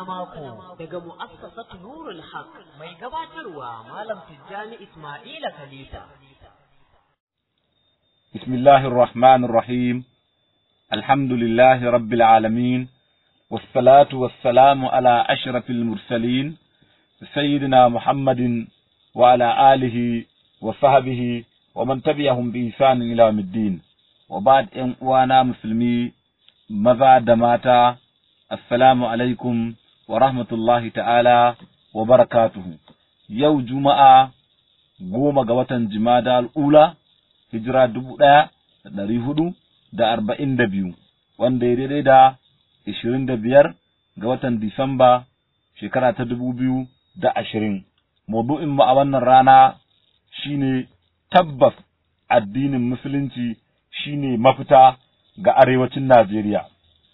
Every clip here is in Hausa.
na mako daga mu'assasatu Nurul Haq mai gabatarwa Malam Tijjani Ismaila Khalifa. Bismillahir Rahmanir Rahim. Alhamdulillahi Rabbil Alamin. Wassalatu wassalamu ala ashrafil mursalin sayyidina Muhammadin wa ala alihi wa sahbihi wa man tabi'ahum bi ihsan ila yawmiddin. Wa ba'd, ƴan uwana musulmi maza da mata, assalamu alaikum wa rahmatullahi ta'ala wa barakatuhu. Yau Juma'a 10 ga watan Jumada al-Ula, hijira 1442, wanda ya daidai da 25 ga watan Disamba shekara ta 2020. Maudu'in mu a wannan rana shine tabbas addinin musulunci shine mafita ga arewacin Najeriya.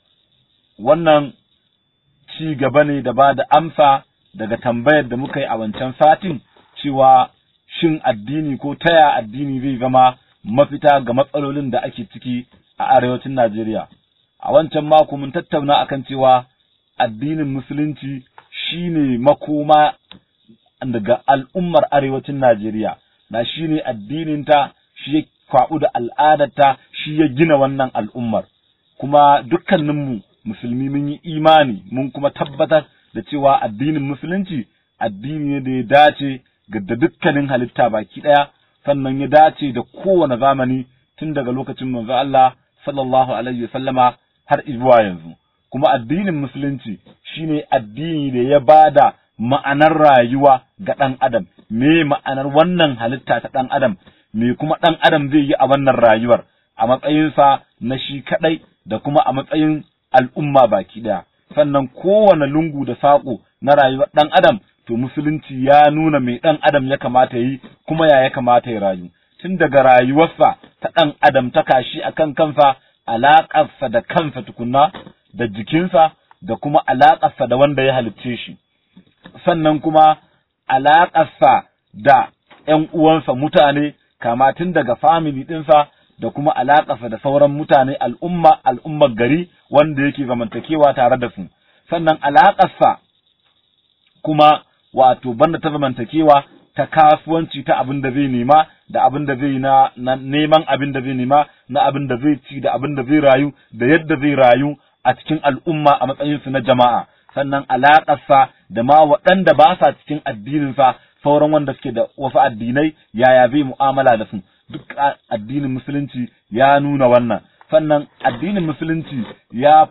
Wannan ci gaba ne da ba da amsa daga tambayar da muka yi a wancan satin cewa shin addini ko taya addini zai zama mafita ga matsalolin da ake ciki a arewacin Najeriya. A wancan mako mun tattauna akan cewa addinin musulunci shine makoma daga al'ummar arewacin Najeriya, na shine addininta, shi ya kwaɓu da al'adarta, shi ya gina wannan al'ummar. Kuma dukkaninmu musulmi mun yi imani mun kuma tabbatar da cewa addinin musulunci addini ne da ya dace ga dukkanin halitta baki ɗaya, sannan ya dace da kowane zamani tun daga lokacin manzo Allah sallallahu alaihi wasallama har zuwa yanzu. Kuma addinin musulunci shine addini da ya bada ma'anar rayuwa ga ɗan adam. Me ma'anar wannan halitta ta ɗan adam? Me kuma ɗan adam zai yi a wannan rayuwar a matsayinsa na shi kaɗai da kuma a matsayin al'umma baki ɗaya. Sannan kowane lungu da saƙo na rayuwar ɗan adam, to musulunci ya nuna mai ɗan adam ya kamata yi kuma ya kamata ya rayu. Tun daga rayuwarsa ta ɗan adam ta kashi a kan kansa, alaƙarsa da kansa tukunna, da jikinsa, da kuma alaƙarsa da wanda ya halicce shi. Sannan kuma alaƙarsa da ‘yan uwansa mutane, kama tun daga family ɗinsa, da kuma alaƙarsa da sauran mutane, al'ummar gari wanda yake zamantakewa tare da su. Sannan alaƙarsa kuma wato banda ta zamantakewa ta kasuwanci, ta abin da zai nema da abin da zai na neman abin da zai nema, na abin da zai ci da abin da zai rayu, da yadda zai rayu a cikin al'umma a matsayinsu na jama'a. Sannan alaƙarsa da ma waɗanda ba sa cikin addininsa, sauran wanda suke da wasu addinai, yaya zai mu'amala da su. Duk addinin musulunci ya nuna wannan. Sannan addinin musulunci ya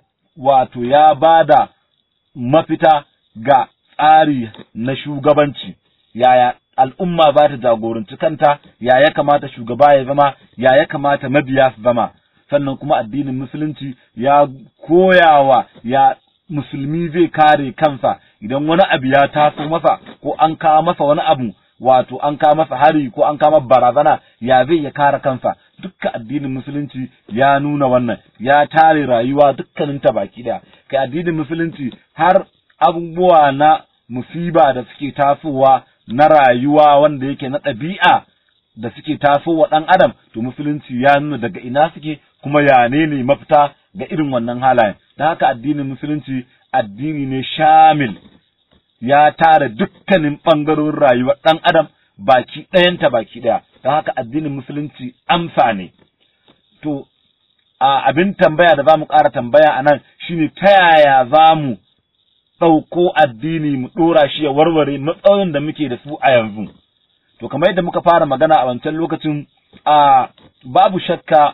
bada mafita ga tsari na shugabanci, yaya al'umma ba ta jagoranci kanta, ya kamata shugaba ya zama, ya kamata mabiya su zama. Sannan kuma addinin musulunci ya koyawa ya musulmi zai kare kansa idan wani abu ya taso masa, ko an kawo masa wani abu, wato an kawo masa hari ko an kawo barazana, ya zai ya kare kansa. Dukkan addinin musulunci ya nuna wannan, ya tare rayuwa dukkaninta baki daya. Kai addinin musulunci har abubuwa na musiba da suke tasowa na rayuwa wanda yake na ɗabi'a da suke tasowa ɗan adam, to musulunci ya nuna daga ina suke kuma ya ne mafita ga irin wannan halayen. Don haka addinin musulunci addini ne shamil, ya tare dukkanin ɓangarorin rayuwar ɗan adam baki ɗayanta baki ɗaya. Don haka addinin musulunci amsa ne. To, abin tambaya da za mu ƙara tambaya a nan shine ta yaya za mu ɗauko addini mu ɗora shi ya warware matsalolin da muke da su a yanzu. To, kamar yadda muka fara magana a wancan lokacin, babu shakka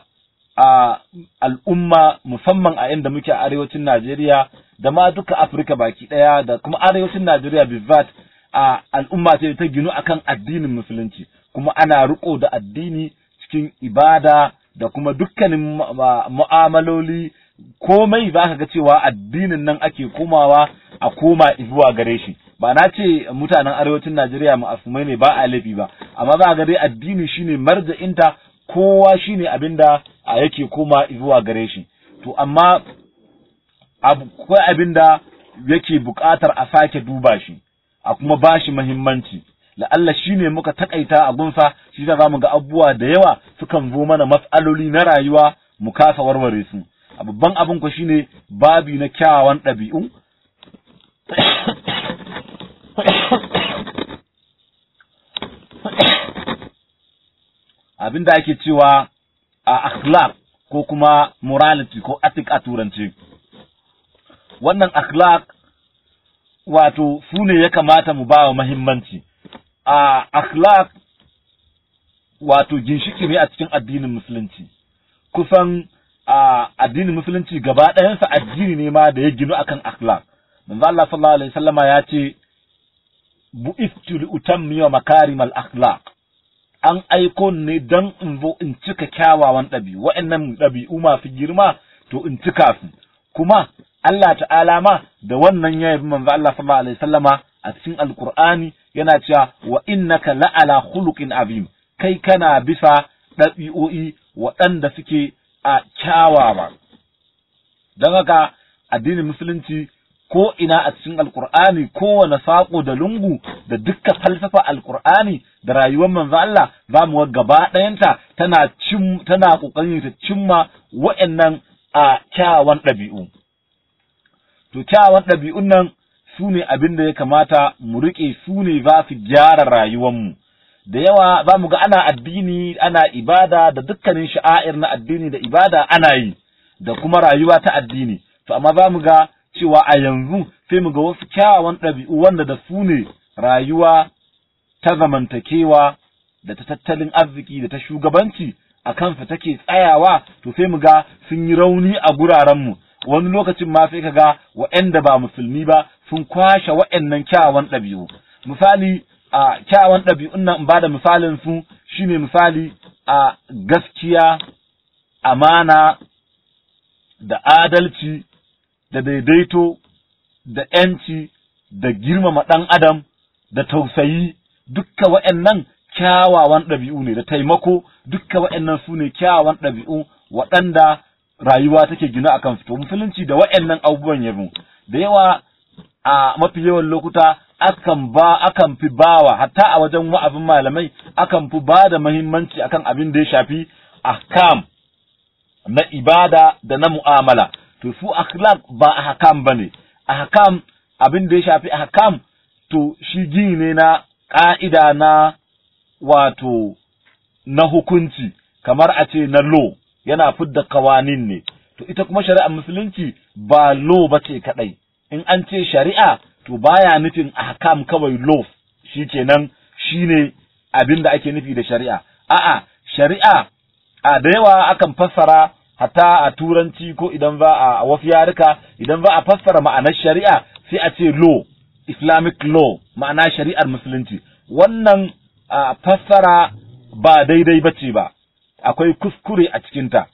al'umma musamman a inda muke a arewacin Najeriya da ma duka Afirka baki ɗaya, da kuma arewacin Najeriya bizzat, al'umma ce ta ginu akan addinin musulunci, kuma ana riko da addini cikin ibada da kuma dukkanin mu'amaloli, komai za ka ga cewa addinin nan ake komawa a koma zuwa gare shi. Ba na ce mutanen arewacin Najeriya ma'asumai ne, ba a laifi ba, amma za ga dai addini shine marja'inta, kowa shine abinda yake koma zuwa gare shi. To amma akwai abinda yake buƙatar a sake duba shi, a kuma bashi muhimmanci. La'alla shine muka takaita a gunsa, shi za mu ga abubuwa da yawa sukan zo mana matsaloli na rayuwa mu kasa warware su. Babban abin ku shine babi na kyawawan ɗabi'u abinda ake cewa a akhlaq ko kuma morality ko ethic a turanci. Wannan akhlaq wato su ne ya kamata mu ba wa muhimmanci. A akhlaq wato ginshiki ne a cikin addinin musulunci. Kusan addinin musulunci gaba ɗayansa addini ne ma da ya ginu akan akhlaq. Manzo Allah sallallahu alaihi wasallama ya ce bu'ithtu li utammima makarimal akhlaq. An aiko ne dan in zo in cika kyawawan ɗabi'u, wa'annan ɗabi'u masu girma to in cika su. Kuma Allah ta'ala ma da wannan ya yabi manzo Allah sallallahu alaihi wasallama a cikin Alƙur'ani yana cewa wa innaka la'ala khuluqin azim. Kai kana bisa ɗabi'o'i waɗanda suke a kyawawa. Don haka addinin musulunci ko ina a cikin Alƙur'ani kowane saƙo da lungu da dukkan falsafa Alƙur'ani da rayuwar manzo Allah za mu ga gaba ɗayanta tana ƙoƙarin ta cimma wa'annan a kyawawan ɗabi'u. To kyawawan ɗabi'un nan su ne abin da ya kamata mu riƙe, su ne za su gyara rayuwarmu. Da yawa za mu ga ana addini, ana ibada da dukkanin sha'air na addini da ibada ana yi, da kuma rayuwa ta addini. To amma za mu ga cewa a yanzu sai mu ga wasu kyawawan ɗabi'u wanda da su ne rayuwa ta zamantakewa da ta tattalin arziki da ta shugabanci a kansa take tsayawa, to sai mu ga sun yi rauni a gurarenmu. Wani lokacin ma sai ka ga waɗanda ba musulmi ba sun kwashe waɗannan kyawawan ɗabi'u. Misali, a kyawawan ɗabi'un nan in ba da misalin su shine misali a gaskiya, amana, da adalci, da daidaito, da ‘yanci, da girmama ɗan adam, da tausayi, dukka waɗannan kyawawan ɗabi'u ne, da taimako, dukka waɗannan su ne kyawawan ɗabi'u waɗanda rayuwa take gina a kansu. To musulunci da waɗannan abubuwan yabo da yawa a mafi yawan lokuta akan fi bawa, hatta a wajen wa'azin malamai akan fi ba da muhimmanci akan abin da ya shafi ahkam na ibada da na mu'amala. To su akhlaq ba ahkam bane. Ahkam, abin da ya shafi ahkam, to shi gini ne na ƙa'ida na wato na hukunci, kamar a ce na law, yana fidda kawanin ne. To ita kuma shari'ar musulunci ba law ba ce kaɗai. In an ce shari'a, to baya nufin ahkam kawai law, shi kenan shi ne abin da ake nufi da shari'a. A'a, shari'a a da yawa akan fassara hatta a turanci ko idan za a wasu yaruka, idan za a fassara ma'anar shari'a sai a ce law, Islamic law, ma'ana shari'ar musulunci. Wannan fassara ba daidai bace ba, akwai kuskure a cikinta.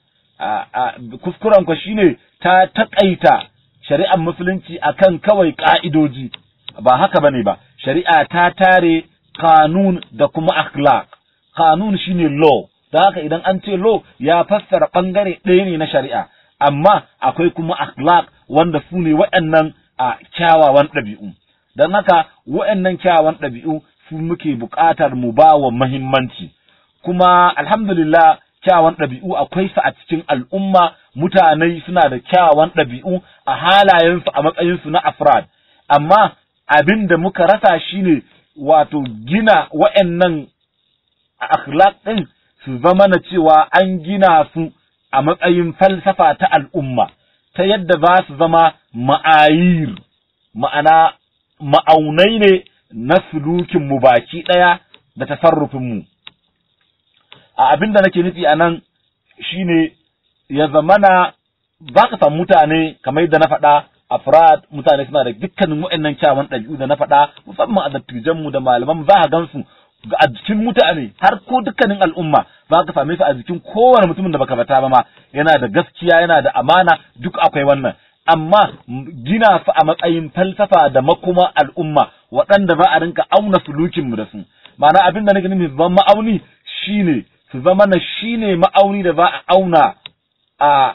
Kuskuren ku shine ta taƙaita shari'ar musulunci akan kawai ƙa'idoji, ba haka bane ba. Shari'a ta tare kanun da kuma akhlaq. Kanun shine law, da haka idan an ce law ya fassara ɓangare ɗaya ne na shari'a, amma akwai kuma akhlaq wanda su ne waɗannan kyawawan ɗabi'u. Don haka waɗannan kyawawan ɗabi'u su muke buƙatar mu ba wa muhimmanci. Kuma alhamdulillah kyawawan ɗabi'u akwai su a cikin al'umma, mutane suna da kyawawan ɗabi'u a halayensu a matsayinsu na afrad. Amma abin da muka rasa shine wato gina waɗannan akhlaq ɗin su zama na cewa an gina su a matsayin falsafa ta al'umma, ta yadda za su zama ma'ayir, ma'ana ma'aunai ne na sulukinmu baki ɗaya da tasarrufinmu. Abin da nake nufi a nan shi ne ya zamana za ka samu mutane kamar yadda na faɗa, afrad, mutane suna da dukkanin waɗannan kyawun ɗabi'u da na faɗa, musamman a dattijanmu da malaman za ka gansu a jikin mutane, har ko dukkanin al'umma za ka same su a jikin kowane mutumin da baka fata ba ma, yana da gaskiya, yana da amana, duk akwai wannan. Amma gina su a matsayin falsafa da makoma al'umma waɗanda za a rinka auna sulukinmu da su. Ma'ana abin da nake nufi zama ma'auni shine su zama na shine ma'auni da za a auna a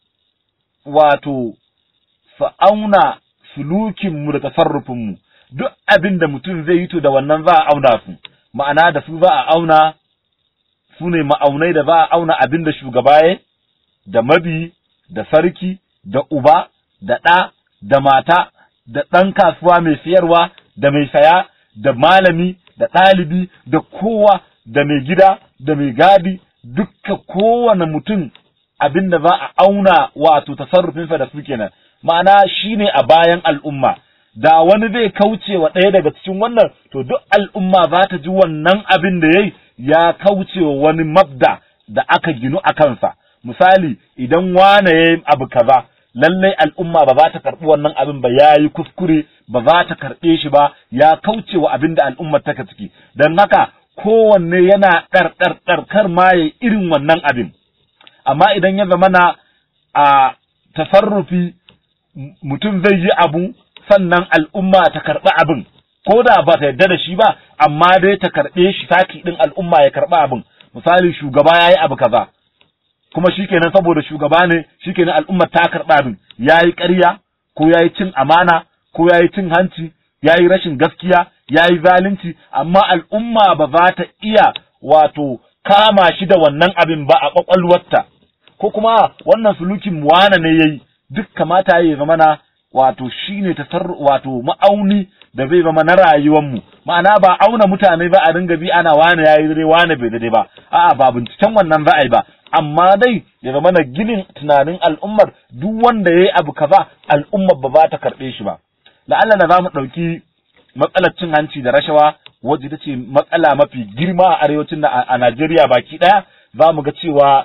wato su auna sulukinmu da tasarrufinmu. Duk abin da mutum zai yi to da wannan za a auna su. Ma'ana da su za a auna, su ne ma'aunai da za a auna abin da shugaba ya, da mabi, da sarki, da uba, da ɗa, da mata, da ɗan kasuwa mai siyarwa, da mai saya, da malami da ɗalibi da kowa da mai gida da mai gadi dukka kowane mutum abin da za a auna wato tasarrufinsa da su kenan, ma'ana shine a bayan al'umma. Da wani zai kauce wa ɗaya daga cikin wannan, to duk al'umma za ta ji wannan abin da yayi ya kauce wa wani mabda da aka ginu a kansa. Misali, idan wane yayi abu kaza, lallai al'umma ba za ta karɓi wannan abin ba, yayi kuskure, ba za ta karɓe shi ba, ya kauce wa abin da al'ummar take ciki. Don haka kowanne yana ɗarɗarɗar kar ma yayi irin wannan abin. Amma idan ya zamana a tasarrufi mutum zai yi abu sannan al'umma ta karɓi abin, ko da ba ta yarda da shi ba, amma dai ta karɓe shi taki ɗin al'umma ya karɓi abin. Misali, shugaba ya yi abu kaza, kuma shi kenan saboda shugaba ne, shi kenan al'umma ta karɓi abin, ya yi ƙarya, ko ya yi cin amana, ko ya yi cin hanci, ya yi rashin gaskiya, ya yi zalunci, amma al'umma ba za ta iya wato kama shi da wannan abin ba a ƙwaƙwalwarta, ko kuma wannan sulukin wane ne ya yi, duk kamata ya zama na wato shi ne wato ma'auni da zai zama na rayuwanmu, ma'ana ba auna mutane ba a ringa bi ana wane ya yi daidai wane bai daidai ba, a'a ba binciken wannan za a yi ba, amma dai ya zama na ginin tunanin al'ummar duk wanda ya yi abu kaza al'ummar ba za ta karɓe shi ba. La'alla na za mu ɗauki matsalar cin hanci da rashawa wadda ita ce matsala mafi girma a arewacin a Najeriya baki ɗaya, za mu ga cewa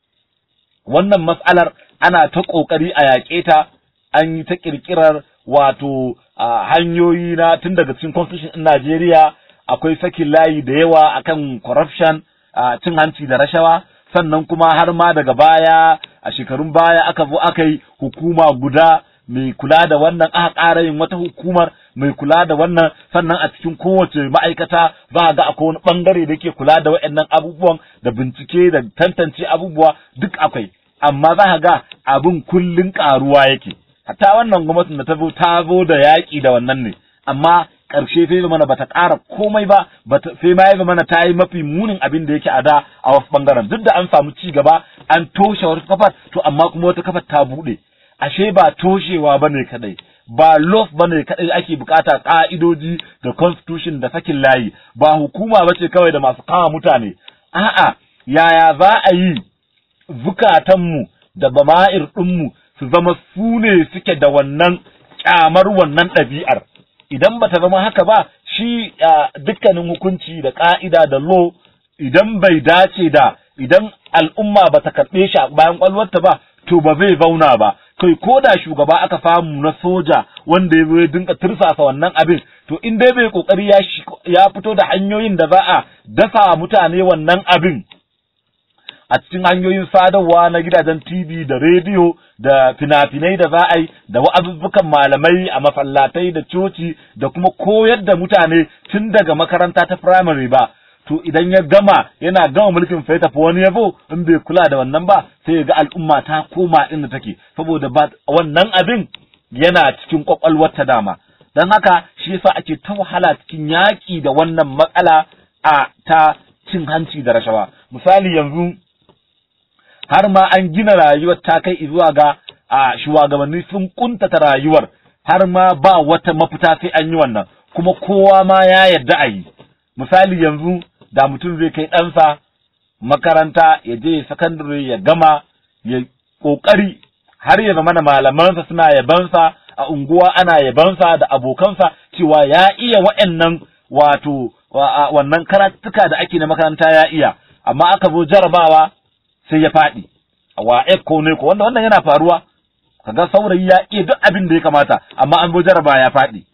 wannan matsalar ana ta ƙoƙari a yaƙe ta, an yi ta ƙirƙirar wato hanyoyi na tun daga cikin constitution ɗin Najeriya akwai sakin layi da yawa akan corruption, cin hanci da rashawa, sannan kuma har ma daga baya a shekarun baya aka zo aka yi hukuma guda mai kula da wannan, aka ƙara yin wata hukumar mai kula da wannan, sannan a cikin kowace ma'aikata za a ga akwai wani ɓangare da yake kula da waɗannan abubuwan da bincike da tantance abubuwa duk akwai, amma za a ga abin kullum ƙaruwa yake. Hatta wannan gwamnatin da ta zo da yaƙi da wannan ne, amma ƙarshe sai zama bata ƙara komai ba, sai ma ya zama ta yi mafi munin abin da yake a da a wasu ɓangaren. Duk da an samu ci gaba, an toshe wasu kafar, to amma kuma wata kafar ta buɗe. Ashe ba toshewa bane kadai, ba law bane kadai ake bukata, ka'idoji da constitution da sakin layi, ba hukuma bace kawai da masu kama mutane. A'a, yaya za a yi zukatanmu da bama'ir ɗinmu su zama su ne suke da wannan kyamar wannan ɗabi'ar. Idan bata zama haka ba, shi dukkanin hukunci da ka'ida da law idan bai dace da, idan al'umma bata karɓe shi a bayan kwalwarta ba, to ba zai zauna ba. Kai ko da shugaba aka samu na soja wanda ya zo ya dinka tirsasa wannan abin, to in dai bai kokari ya fito da hanyoyin da za a dasa mutane wannan abin a cikin hanyoyin sadarwa na gidajen TV da rediyo da fina-finai da za a yi da wa'azuzzukan malamai a masallatai da coci da kuma koyar da mutane tun daga makaranta ta firamare ba, to idan ya gama yana gama mulkin fa ya tafi wani yabo in bai kula da wannan ba sai ya ga al'umma ta koma inda take, saboda ba wannan abin yana cikin kwakwalwar ta dama. Don haka shi yasa ake ta wahala cikin yaƙi da wannan matsala a ta cin hanci da rashawa. Misali yanzu har ma an gina rayuwar ta kai zuwa ga shugabanni sun kuntata rayuwar, har ma ba wata mafita sai an yi wannan, kuma kowa ma ya yarda a yi. Misali yanzu da mutum zai kai ɗansa makaranta ya je sakandare ya gama, ya ƙoƙari har ya zama malamansa suna yabansa, a unguwa ana yabansa da abokansa cewa ya iya wa'annan wato wannan karatuka da ake na makaranta ya iya, amma aka zo jarabawa sai ya faɗi wa ko ne ko wannan yana faruwa, kaga saurayi ya iya duk abin da ya kamata amma an zo jarabawa ya faɗi,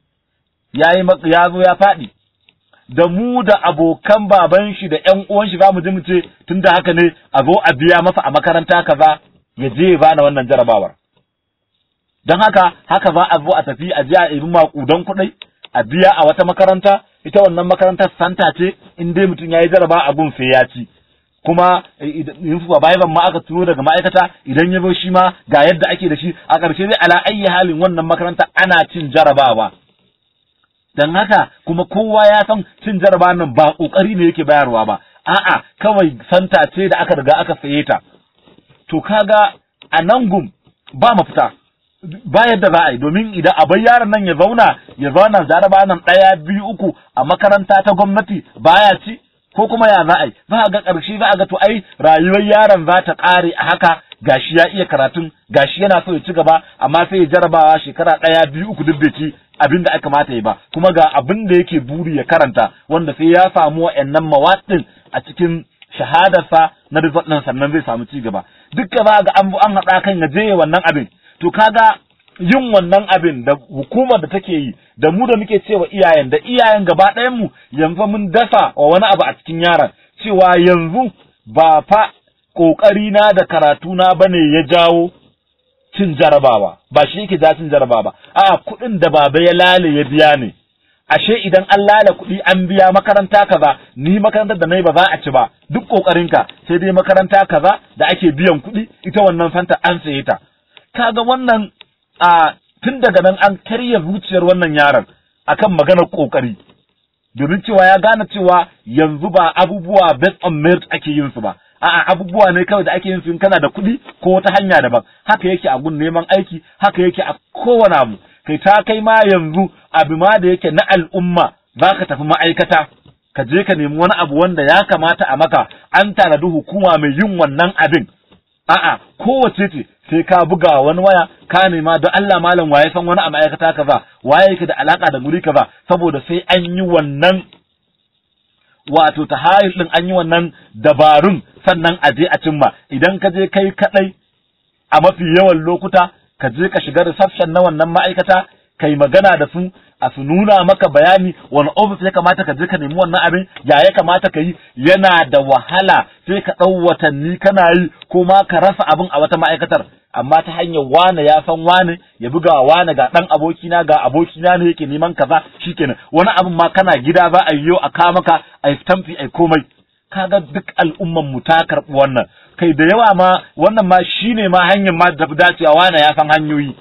ya zo ya faɗi. Da mu da abokan baban shi da ƴan uwan shi zamu ji mu ce tunda haka ne a zo a biya masa a makaranta kaza ya je ya bana wannan jarabawar. Don haka za a zo a tafi a je a ibi maƙudan kuɗi a biya a wata makaranta, ita wannan makarantar santa ce in dai mutum ya yi jaraba a gun sai ya ci. Kuma in bayan ma aka turo daga ma'aikata idan ya zo shi ma ga yadda ake da shi, a ƙarshe dai ala ayyi halin wannan makaranta ana cin jarabawa. Dan haka kuma kowa ya san cin jaraba nan ba ƙoƙari ne yake bayarwa ba, a'a kawai santa ce da aka riga aka saye ta. To kaga a nan gum ba mafita, ba yadda za a yi, domin idan a bar yaron nan ya zauna jaraba nan 1 2 3 a makaranta ta gwamnati baya ci, ko kuma ya za a yi, za a ga ƙarshe za a ga to ai rayuwar yaron za ta ƙare a haka, gashi ya iya karatun, gashi yana so ya ci gaba, amma sai ya jarabawa shekara 1 2 3 duk bai ci abin da aka kamata ya ba, kuma ga abin da yake buri ya karanta, wanda sai ya samu wa'annan mawaɗin a cikin shahadarsa na result ɗin sannan zai samu ci gaba. Dukka za ga an haɗa kan ya je wannan abin. To kaga yin wannan abin da hukumar da take yi, da mu da muke cewa iyayen gaba ɗayan mu yanzu mun dasa wa wani abu a cikin yaron, cewa yanzu ba fa kokari na da karatu na bane ya jawo cin jarabawa, ba shi yake ja cin jarabawa ba, a kuɗin da baba ya lale ya biya ne. Ashe idan an lale kuɗi an biya makaranta kaza, ni makarantar da nayi ba za a ci ba, duk kokarinka sai dai makaranta kaza da ake biyan kuɗi, ita wannan fanta an saye ta. Kaga wannan tun daga nan an karya zuciyar wannan yaron akan maganar kokari, domin cewa ya gane cewa yanzu ba abubuwa based on merit ake yin su ba, a'a abubuwa ne kawai da ake yin su in kana da kuɗi ko wata hanya daban. Haka yake a gun neman aiki, haka yake a kowane abu, kai ta kai ma yanzu abu ma da yake na al'umma za ka tafi ma'aikata ka je ka nemi wani abu wanda ya kamata a maka, an tanadi hukuma mai yin wannan abin. A'a kowace ce sai ka buga wani waya ka nema don Allah malam waye san wani a ma'aikata kaza, waye yake da alaka da guri kaza, saboda sai an yi wannan wato tahayul din, an yi wannan dabarun sannan a je a cimma. Idan ka je kai kadai a mafi yawan lokuta ka je ka shiga reception na wannan ma'aikata kai magana da su, a su nuna maka bayani wani office ya kamata ka je ka nemi wannan abin, ya kamata ka yi, yana da wahala, sai ka ɗau watanni kana yi ko ma ka rasa abin a wata ma'aikatar. Amma ta hanyar wane ya san wane, ya buga wane ga ɗan abokina, ga abokina ne yake neman kaza, shikenan wani abin ma kana gida za a yi a kawo maka a yi stamfi a komai. Kaga duk al'umman mu ta karɓi wannan, kai da yawa ma wannan ma shine ma hanyar ma da dacewa, wane ya san hanyoyi.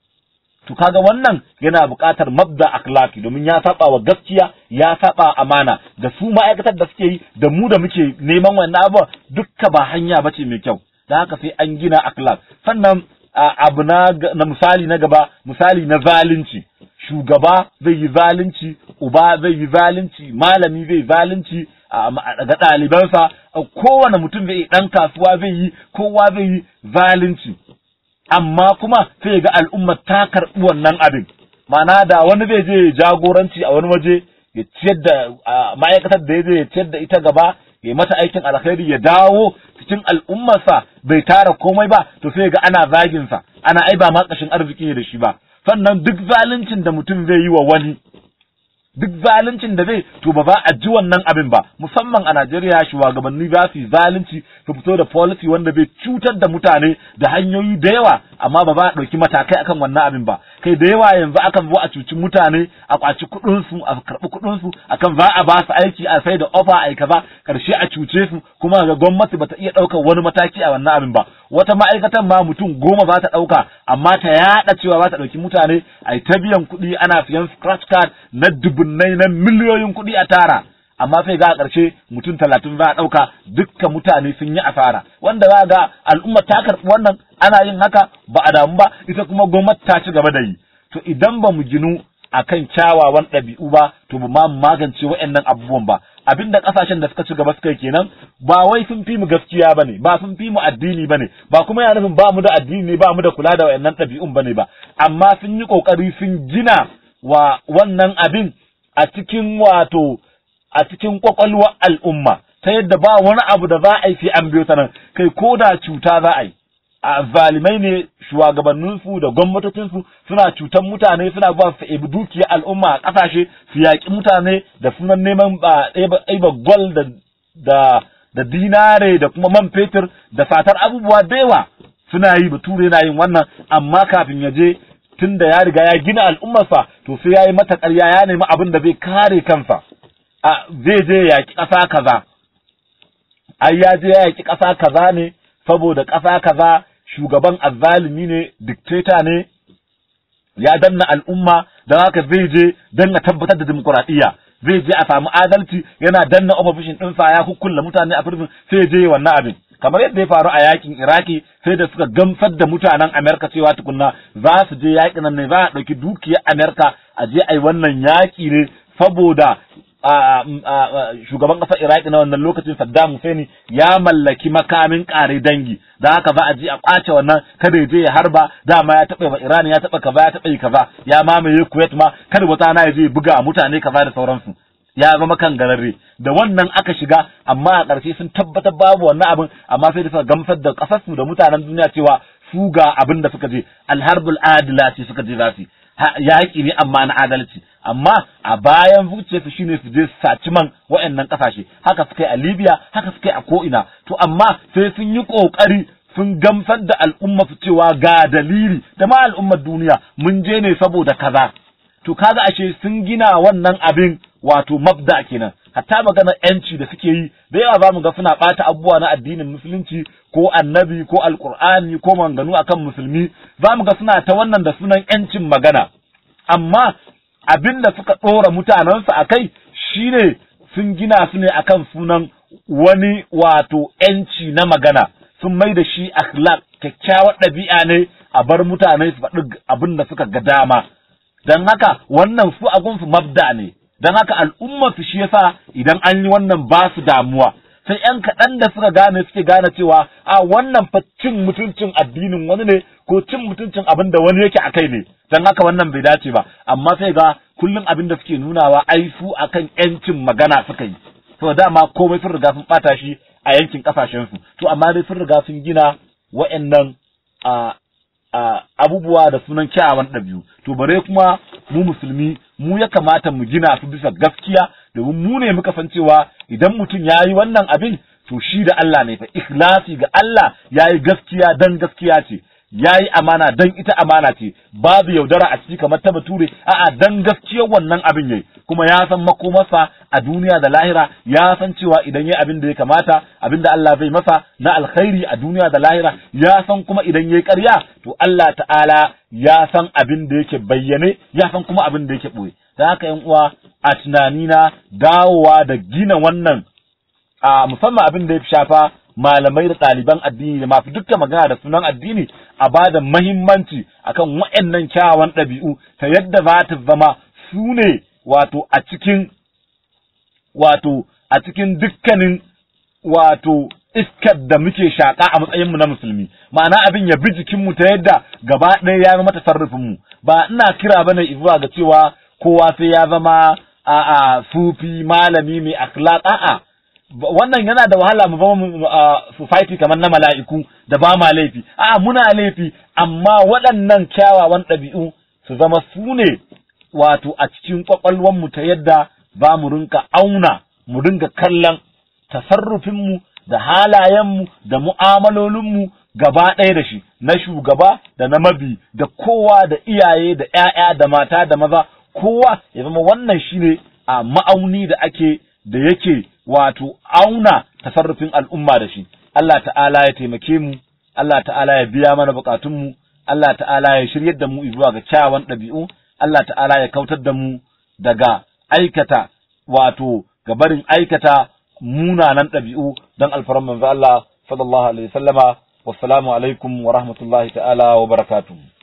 To kaga wannan yana buƙatar mabda akhlaqi, domin ya saba wa gaskiya, ya saba amana, da su ma'aikatar da suke yi da mu da muke neman wannan abu dukka ba hanya bace mai kyau. Da haka sai an gina akhlaq. Sannan abu na misali na gaba, misali na zalunci. Shugaba zai yi zalunci, uba zai yi zalunci, malami zai zalunci ga ɗalibansa, kowane mutum zai yi, ɗan kasuwa zai yi, kowa zai yi zalunci. Amma kuma sai ga al'umma ta karɓi wannan abin. Ma'ana da wani zai je jagoranci a wani waje ya ciyar da ma'aikatar da ya je ya ciyar da ita gaba, ya mata aikin alkhairi, ya dawo cikin al'ummarsa bai tara komai ba, to sai ga ana zaginsa, ana ai ba ma ƙashin arziki ne da shi ba. Sannan duk zaluncin da mutum zai yi wa wani, duk zaluncin da zai, to ba za a ji wannan abin ba. Musamman a Najeriya shugabanni za su yi zalunci, su fito da policy wanda bai cutar da mutane da hanyoyi da yawa, amma ba za a ɗauki matakai akan wannan abin ba. Kai da yawa yanzu akan zo a cuci mutane, a kwaci kuɗinsu, a karɓi kuɗinsu, akan za a ba su aiki, a sai da offer, a yi kaza, ƙarshe a cuce su, kuma ga gwamnati bata iya ɗaukar wani mataki a wannan abin ba. Wata ma'aikatan ma mutum 10 za ta ɗauka, amma ta yaɗa cewa za ta ɗauki mutane, a yi ta biyan kuɗi, ana siyan scratch card na dubunnai na miliyoyin kuɗi a tara, amma sai ga a ƙarshe mutum 30 za a ɗauka, dukkan mutane sun yi asara. Wanda za ga al'umma ta karɓi wannan, ana yin haka ba a damu ba, ita kuma gwamnati ta ci gaba da yi. To idan ba mu ginu akan kyawawan ɗabi'u ba, to ba ma magance waɗannan abubuwan ba. Abinda ƙasashen da suka ci gaba suka yi kenan, ba wai sun fi mu gaskiya bane, ba sun fi mu addini bane, ba kuma yana nufin ba mu da addini ne, ba mu da kula da waɗannan ɗabi'un bane ba, amma sun yi ƙoƙari sun gina wa wannan abin a cikin kwakwalwar al'umma, ta yadda ba wani abu da za a yi sai an biyo ta nan, kai ko da cuta za a yi. A zalimai ne shugabanninsu da gwamnatocinsu suna cutan mutane, suna ba su ebi dukiyar al'umma a ƙasashe, su yaƙi mutane da sunan neman ɗaiba gwal da dinare da kuma man fetur da fatar abubuwa da yawa suna yi. Bature na yin wannan, amma kafin ya je, tun da ya riga ya gina al'ummarsa, to sai ya yi mata ƙarya, ya nemi abin da zai kare kansa. Zai je ya yaƙi ƙasa kaza, ai ya je ya yaƙi ƙasa kaza ne saboda ƙasa kaza shugaban azzalimi ne, dictator ne, ya danna al'umma, don haka zai je don a tabbatar da dimokuraɗiyya, zai je a samu adalci, yana danna opposition ɗinsa, ya kukkulla mutane a prison, sai je wannan abin. kamar yadda ya faru a yakin Iraki sai da suka gamsar da mutanen Amerika cewa tukunna za su je yakin nan ne za a ɗauki dukiyar Amerika a je a yi wannan yaki ne saboda shugaban ƙasar Iraki na wannan lokacin Saddam Hussein ya mallaki makamin ƙare dangi da haka za a je a ƙwace wannan kada ya je ya harba dama ya taɓa wa Iran ya taɓa kaza ya taɓa yi kaza ya mamaye Kuwait ma kada wata na ya je ya buga mutane kaza da sauransu ya zama kan gararre da wannan aka shiga amma a ƙarshe sun tabbatar babu wannan abin amma sai da suka gamsar da ƙasarsu da mutanen duniya cewa su ga abin da suka je alharbul adila ce suka je za su yaƙi ne amma na adalci amma a bayan zuciyarsu shine su je su saci man waɗannan ƙasashe haka suka yi a Libya haka suka yi a ko'ina to amma sai sun yi ƙoƙari sun gamsar da al'umma su cewa ga dalili da ma al'ummar duniya mun je ne saboda kaza to kaga ashe sun gina wannan abin wato mabda kenan hatta maganar yanci da suke yi da yawa zamu ga suna bata abubuwa na addinin musulunci ko annabi ko alqur'ani ko manganu akan musulmi zamu ga suna ta wannan da sunan yancin magana amma abinda suka dora mutanensu akai shine sun gina su ne akan sunan wani wato yanci na magana sun mai da shi akhlaq kyakkyawar ɗabi'a ne a bar mutane su faɗi abin da suka ga dama dan haka wannan su agunsu mabda ne dan haka al'ummar su shi yasa idan an yi wannan ba su damuwa sai ƴan kaɗan da suka gane suke gane cewa a wannan fa cin mutuncin addinin wani ne ko cin mutuncin abin da wani yake akai ne dan haka wannan bai dace ba amma sai ga kullum abin da suke nunawa ai su akan ƴancin magana suka yi to dama komai sun riga sun bata shi a yankin kasashen su to amma dai sun riga sun gina wa'annan abubuwa da sunan kyawawan ɗabi'u to bare kuma mu musulmi mu ya kamata mu gina su bisa gaskiya domin mu ne muka san cewa idan mutum ya yi wannan abin to shi da Allah ne fa ikhlasi ga Allah ya yi gaskiya dan gaskiya ce ya yi amana dan ita amana ce babu yaudara a ciki kamar ta bature a'a dan gaskiyar wannan abin yayi kuma ya san makomarsa a duniya da lahira ya san cewa idan yayi abin da ya kamata abin da Allah zai masa na alkhairi a duniya da lahira ya san kuma idan yayi ƙarya to Allah ta'ala ya san abin da yake bayyane ya san kuma abin da yake boye dan haka ƴan uwa a tunanina dawowa da gina wannan musamman abin da ya shafa malamai da ɗaliban addini da mafi dukkan magana da sunan addini a ba da mahimmanci akan waɗannan kyawawan ɗabi'u ta yadda za ta zama su ne wato a cikin dukkanin wato iskar da muke shaƙa a matsayinmu na musulmi ma'ana abin ya bi jikinmu ta yadda gaba ɗaya ya zama tasarrufinmu ba ina kira bane zuwa ga cewa kowa sai ya zama sufi malami mai akhlaq a'a wannan yana da wahala mu zama society kamar na mala'iku da ba ma laifi muna laifi amma waɗannan kyawawan ɗabi'u su zama su ne wato a cikin mu ta yadda za mu rinka auna mu rinka kallon tasarrufinmu da halayenmu da mu'amalolinmu gaba ɗaya da shi na shugaba da na mabi da kowa da iyaye da ƴaƴa da mata da maza kowa ya zama wannan shine a ma'auni da yake wato auna tasarrufin al'umma da shi Allah ta'ala ya taimake mu Allah ta'ala ya biya mana bukatunmu Allah ta'ala ya shiryar da mu zuwa ga kyawawan ɗabi'u Allah ta'ala ya kautar da mu daga aikata wato ga barin aikata munanan ɗabi'u don alfaran manzo Allah sallallahu alaihi wasallama wassalamu alaikum wa rahmatullahi ta'ala wa barakatuh